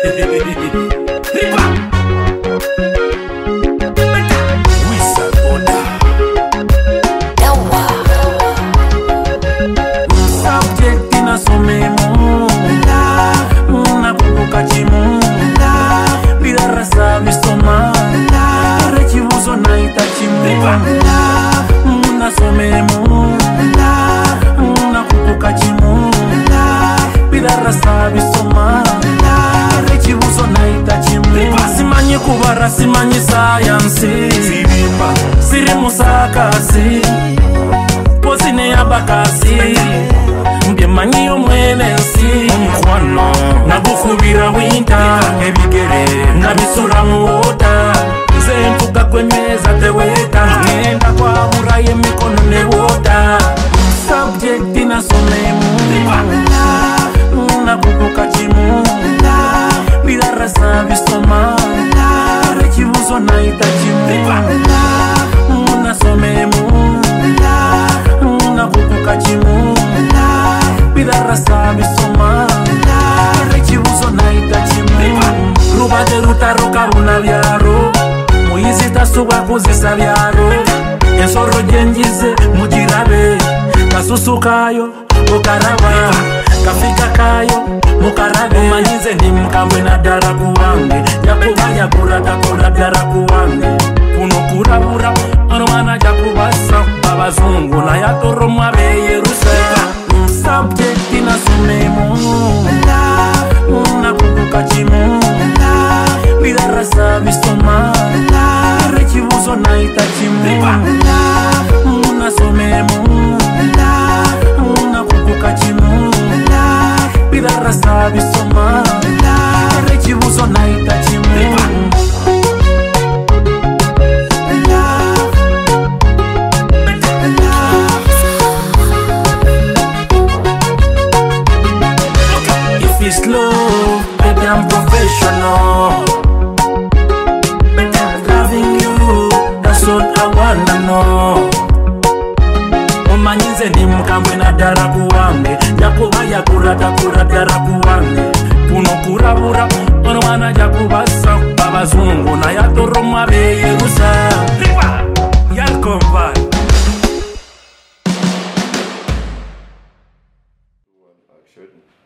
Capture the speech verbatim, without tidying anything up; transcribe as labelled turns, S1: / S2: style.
S1: Subject ina somemo una kukuka chimu bila rasa visoma rechivuzo na itachimu una somemo una kukuka chimu bila rasa visoma rechivuzo na itachimu simanyi kubara simanyi science siri musakasi pozine yabakasi mbye manyi omwenensi mkwano nagufubira winta ebigere nabisura muwota nze mpuga kwenyweza teweta ngenda kwabura y'emikono newota subject inasomemu nakukuka chimu bila rasa bisoma rechivuzo naita chimu nasomemu nakukuka chimu bila rasa bisoma rechivuzo naita chimu rubate rutaroka runa byaro muyizi tasuba kuzisa byaro ensoro jenjize mujirabe kasusu kayo ukaraba kafika kayo mukarabe manyize ni mkambwe na dara kuwange yakubanya kurata kurata dara kuwange kuno kurabura anwana jakubasa babazungu na yatoro mwabe yeruseka subject inasomemo nakukuka chimu bila rasa bisoma rechivuzo naita chimu nasomemo nakukuka chimu bila rasa bisoma rechivuzo naita chimu It's love, baby, I'm professional. Loving you, that's what I wanna know. Omanyize ni mkambwe na dara kuwange yakuba yakurata kurata dara kuwange kuno kurabura onwana jakubasa babazungu na yatoro mwabe yerusa yalkomba
S2: Action.